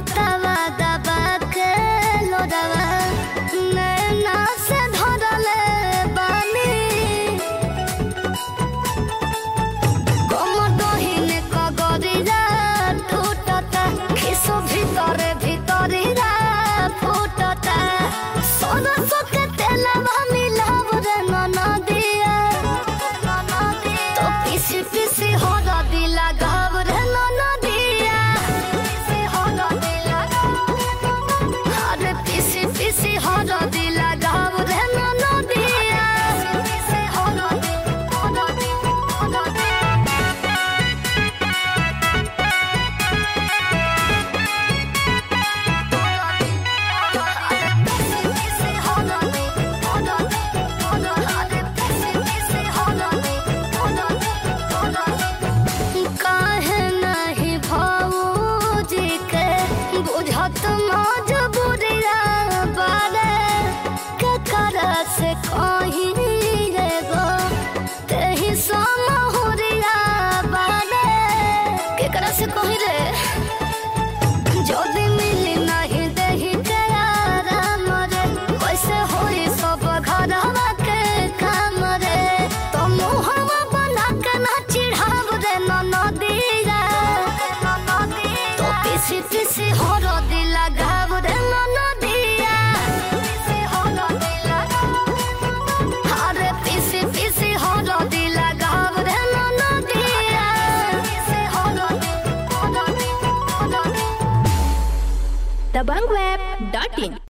हथवा दबा के लोडवा नैना से धरले बानी कमर दहिने कगरिया टूटता खिसो भीतरे भीतरिया फूटता सरसों के तेलवा मिलाव रे ननदिया तो पीसी पीसी हरदी लगाव रे ननदिया अरे पीसी पीसी हरदी लगाव रे ननदिया बुझत मजबूरिया बारे के करा से कहीं रेगो तेही समहुरिया बारे के करा से कहीं रे जल्दी मिली नहीं देही के आराम रे कैसे होई सब घरवा के काम रे तो मुहवा बना के ना चिढ़ाव रे ननदिया तो पीसी पीसी हरदी लगाव रे ननदिया अरे पीसी पीसी हरदी लगाव रे ननदिया Dabangweb.in